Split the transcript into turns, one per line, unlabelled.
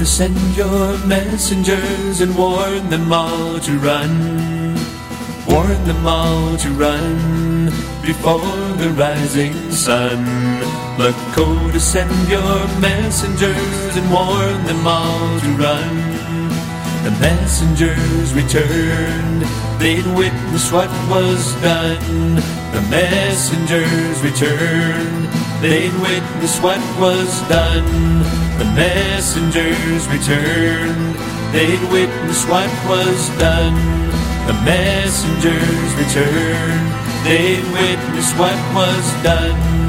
send your messengers and warn them all to run. Warn them all to run before the rising sun. Lakota, send your messengers and warn them all to run. The messengers returned, they'd witness what was done. The messengers returned, they'd witness what was done. The messengers returned, they'd witness what was done. The messengers returned, they'd witness what was done.